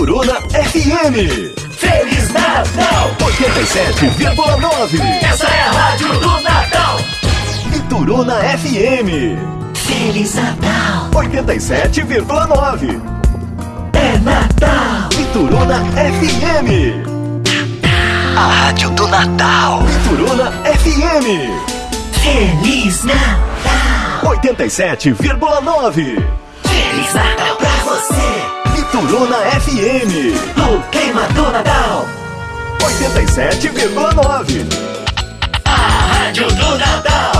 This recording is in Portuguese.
Ituruna FM. Feliz Natal! 87,9. Essa é a Rádio do Natal. Ituruna FM. Feliz Natal! 87,9. É Natal! Ituruna FM. A Rádio do Natal. Ituruna FM. Feliz Natal! 87,9. Feliz Natal pra você! Ituruna FM. O clima do Natal. 87,9. A Rádio do Natal.